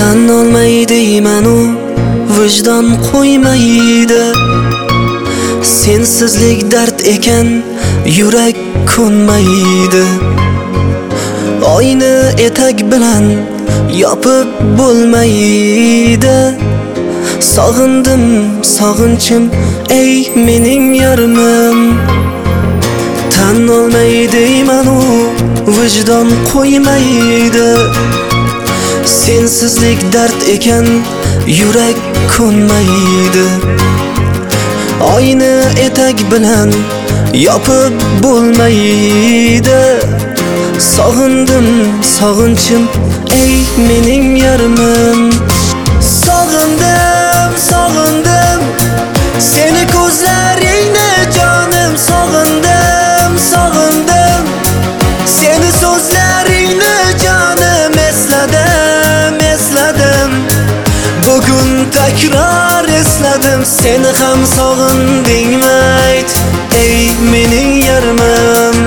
Tan olmaydi manu vijdon qo'ymaydi. Sensizlik dard ekan, yurak ko'nmaydi. Oyni etak bilan yopib bo'lmaydi. Sog'indim, sog'inchim, ey mening yarimim. Tan olmaydi manu vijdon qo'ymaydi. Sensizlik dard ekan, yurak ko'nmaydi. Oyni etak bilan yopib bo'lmaydi. Sog'indim, sog'inchim, ey mening yarimim. Sog'indim, sog'indim seni ko'zlaringni jonim. Sog'indim, sog'indim seni so'zlaringni jonim. Esladim, esladim bugun takror esladim. Seni ham sog'indingmi ayt, ey mening yarimim.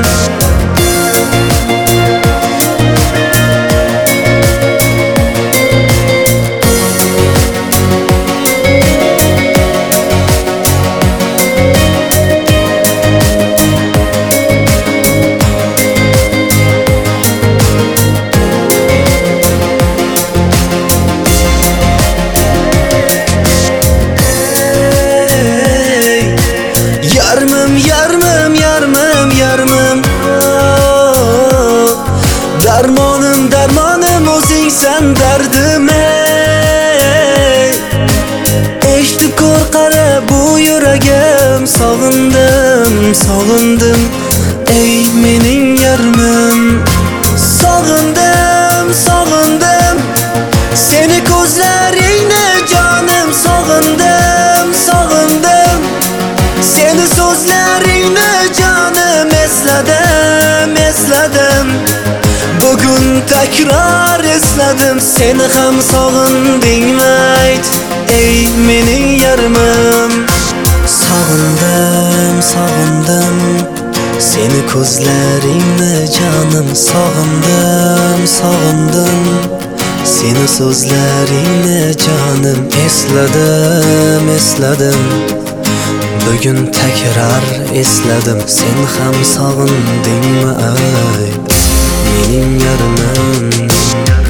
Darmonim, darmonim o'zingsan dardim ey. Eshitib ko'r qara bu yuragim. Sog'indim, sog'indim ey mening yarimim. Sog'indim, sog'indim seni ko'zlaringni jonim. Sog'indim, sog'indim seni so'zlaringni jonim. Esladim, esladim bugun takror esladim. Seni ham sog'indingmi ayt, ey mening yarimim. Sog'indim, sog'indim seni ko'zlaringni jonim. Sog'indim, sog'indim seni so'zlaringni jonim. Esladim, esladim bugun takror esladim. Sen ham sog'indingmi ayt, mening yarimim.